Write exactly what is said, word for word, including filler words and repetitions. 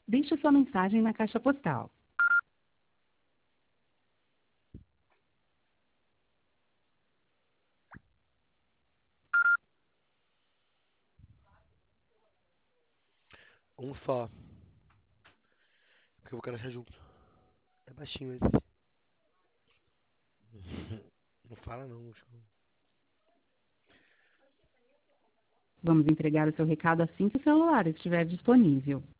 Deixe sua mensagem na caixa postal. Um só. Porque eu quero achar junto. É baixinho esse. Não fala não. Acho que- Vamos entregar o seu recado assim que o celular estiver disponível.